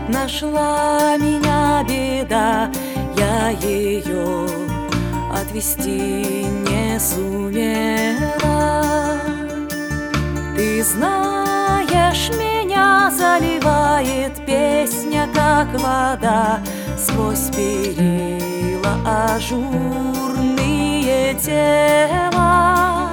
Нашла меня беда, я ее отвести не сумела. Ты знаешь, меня заливает песня, как вода, сквозь перила ажурные тела.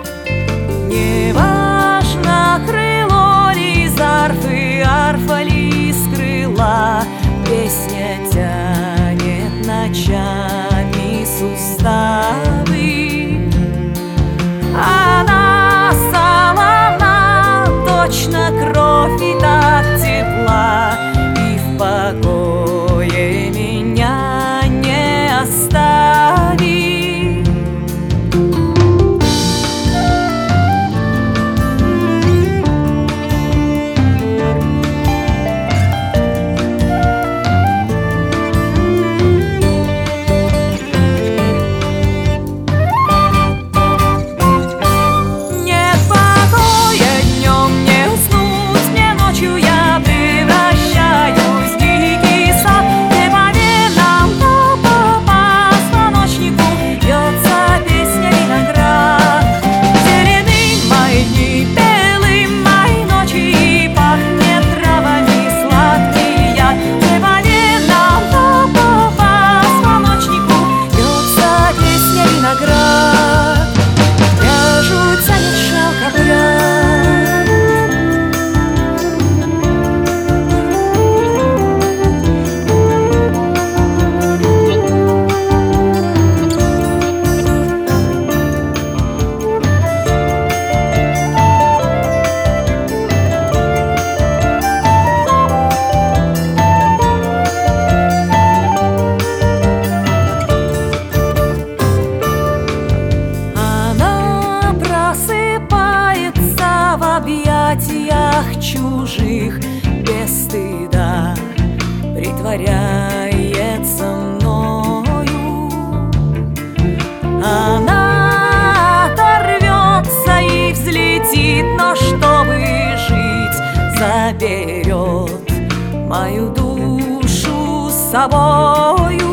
Неважно, крыло ли из арфы, арфа ли из крыла, песня тянет ночами суставы. Она солона, точно кровь, и так тепла, и в покое меня не оставит. Чужих без стыда притворяется мною. Она оторвется и взлетит, но чтобы жить, заберет мою душу с собою.